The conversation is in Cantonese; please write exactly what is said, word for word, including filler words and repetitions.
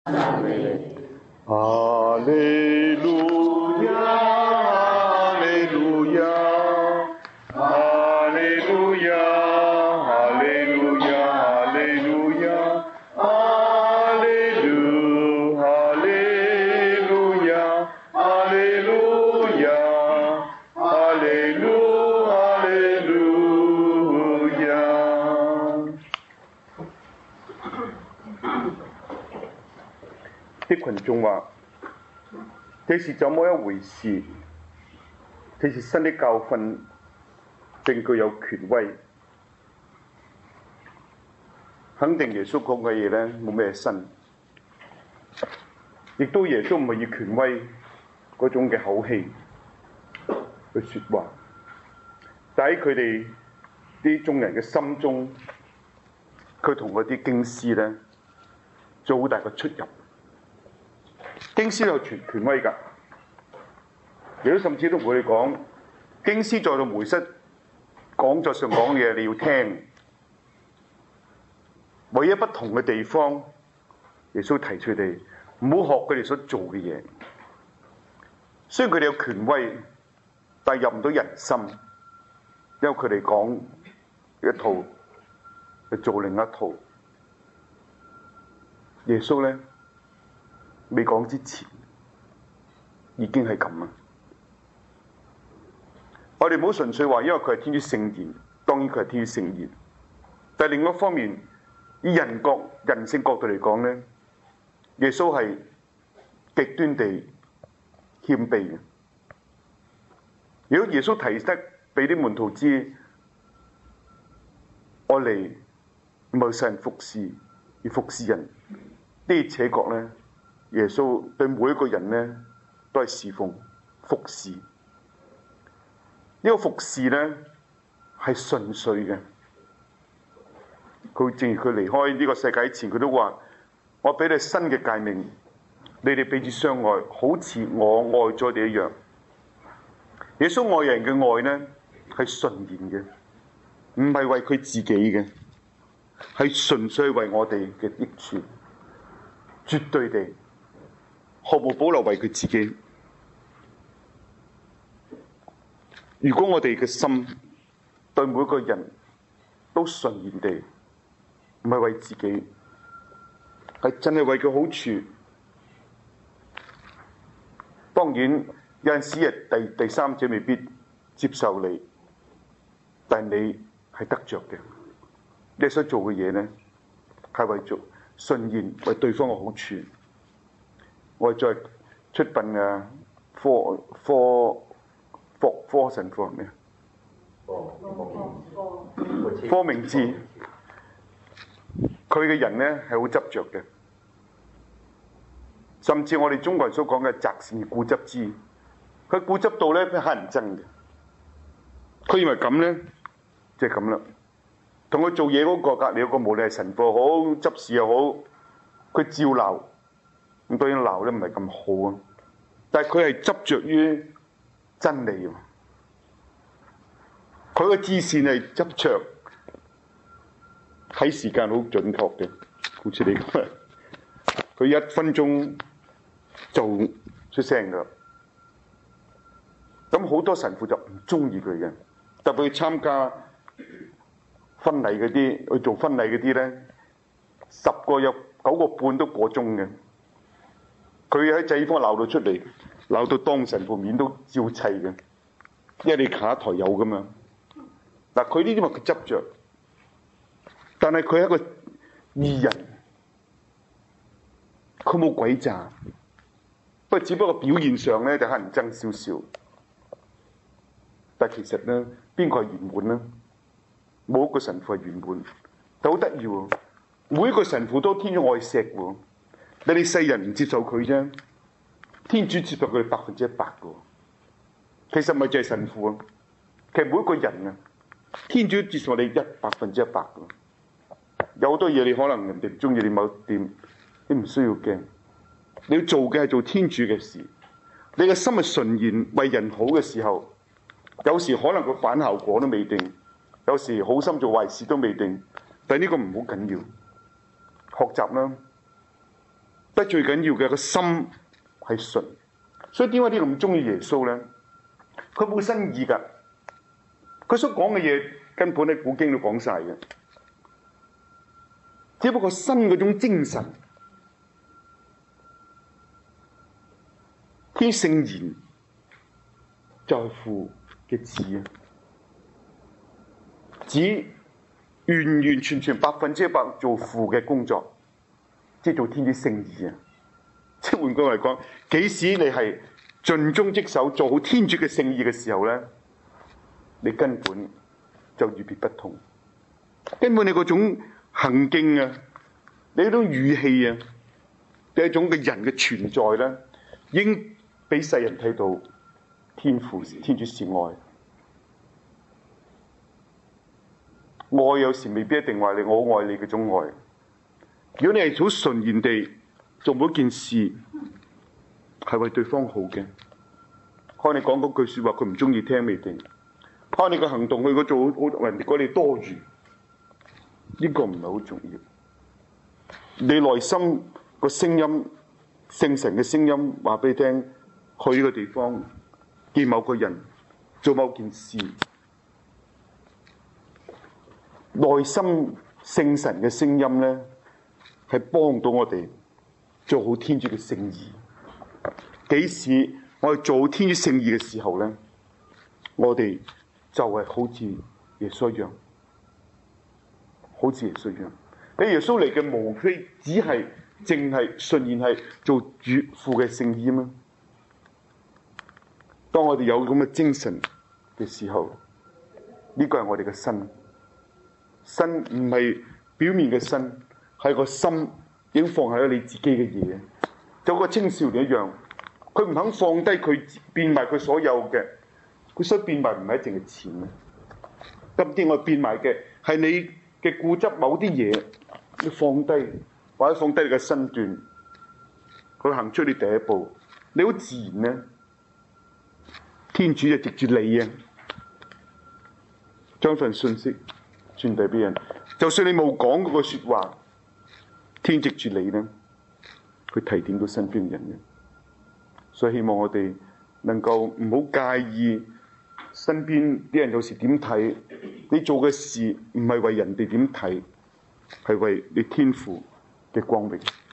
哈利路亞，哈利路亞，哈利路亞，哈利路亞，哈利路亞，哈利路，哈利路亞，哈利路亞，哈利路，哈利路亞。啲群眾話：這是怎麼一回事？這是新的教訓，並具有權威。肯定耶穌講嘅嘢咧冇咩新，亦都耶穌唔係以權威嗰種嘅口氣去説話，但喺佢哋啲眾人嘅心中，佢同嗰啲經師咧做好大個出入。經師有權權威㗎，亦都甚至都同佢哋講，經師在到梅瑟講座上講嘢，你要聽。唯一不同嘅地方，耶穌提出佢哋唔好學佢哋所做嘅嘢。雖然佢哋有權威，但係入唔到人心，因為佢哋講一套，去做另一套。耶穌咧未講之前，已經係咁啦。我哋唔好純粹話，因為佢係天主聖言，當然佢係天主聖言。但係另一方面，以人角人性角度嚟講咧，耶穌係極端地謙卑嘅。如果耶穌提得俾啲門徒知，我嚟唔係使人服侍，而服侍人，呢且覺咧，耶穌對每一個人咧都係侍奉服侍。呢、這個服侍咧係純粹嘅。佢正如佢離開呢個世界前，佢都話：我俾你新嘅誡命，你哋彼此相愛，好似我愛咗你一樣。耶穌愛人嘅愛呢係純然嘅，唔係為佢自己嘅，係純粹為我哋嘅益處，絕對地毫無保留為佢自己。如果我哋嘅心對每個人都純然地，唔係為自己，係真係為佢好處。當然有陣時係第第三者未必接受你，但係你係得着嘅。你所做嘅嘢咧，係為咗純然為對方嘅好處。我再出殯嘅科科科科神父係咩啊？科明志，佢嘅人咧係好執着嘅，甚至我哋中國人所講嘅擇善固執之，佢固執到咧俾乞人憎嘅。佢認為咁咧，即係咁啦。同佢做嘢嗰個隔離嗰個，無論係神父好執事又好，佢照鬧。咁當然鬧咧唔係咁好啊，但係佢係執着於真理喎。佢個知善係執着睇時間好準確嘅，好似你咁，佢一分鐘就出聲㗎。咁好多神父就唔中意佢嘅，特別去參加婚禮嗰啲，去做婚禮嗰啲咧，十個有九個半都過鐘嘅。佢喺祭方鬧到出嚟，鬧到當神父面都照砌嘅，因為你下一台有㗎嘛。嗱，佢呢啲咪佢執着，但係佢係一個義人，佢冇詭詐，不過只不過表現上咧就乞人憎少少。但其實咧，邊個係圓滿咧？冇一個神父係圓滿，但好得意喎！每一個神父都天主愛錫喎，你哋世人唔接受佢啫，天主接受佢百分之一百嘅。其實咪就係神父啊！其實每一個人啊，天主接受你一百分之一百嘅。有好多嘢你可能人哋唔中意你某點，你唔需要驚。你要做嘅係做天主嘅事，你嘅心係純然為人好嘅時候，有時可能個反效果都未定，有時好心做壞事都未定。但係呢個唔好緊要，學習啦。 得最緊要嘅個心係純。所以點解啲咁中意耶穌咧？佢冇新意㗎，佢所講嘅嘢根本喺古經都講晒嘅，只不過新嗰種精神，天聖言就係父嘅子啊，子完完全全百分之一百做父嘅工作，即係做天主聖意啊！即係換句話嚟講，幾時你係盡忠職守做好天主嘅聖意嘅時候咧，你根本就與別不同，根本你嗰種行徑啊，你嗰種語氣啊，第一種嘅人嘅存在咧，應俾世人睇到天父天主是愛。愛有時未必一定話你我好愛你嗰種愛。如果你係好純然地做每一件事係為對方好嘅，可能你講嗰句説話佢唔中意聽未定，可能你個行動佢嗰做好人哋覺得你多餘，呢個唔係好重要。你內心個聲音，聖神嘅聲音話俾你聽，去呢個地方見某個人做某件事，內心聖神嘅聲音咧，係幫到我哋做好天主嘅聖意。幾時我哋做好天主聖意嘅時候咧，我哋就係好似耶穌一樣，好似耶穌一樣。你耶穌嚟嘅無非只係淨係純然係做主父嘅聖意嘛。當我哋有咁嘅精神嘅時候，呢個係我哋嘅身。身唔係表面嘅身，係個心已經放喺咗你自己嘅嘢。就好個青少年一樣，佢唔肯放低佢變賣佢所有嘅，佢所變賣唔係一定係錢啊。今天我變賣嘅係你嘅固執某啲嘢，你放低或者放低你嘅身段，佢行出你第一步，你好自然咧。天主就藉住你啊，將份信息傳遞俾人。就算你冇講嗰個説話，天藉住你咧，佢提點到身邊人嘅。所以希望我哋能夠唔好介意身邊啲人有時點睇，你做嘅事唔係為人哋點睇，係為你天父嘅光榮。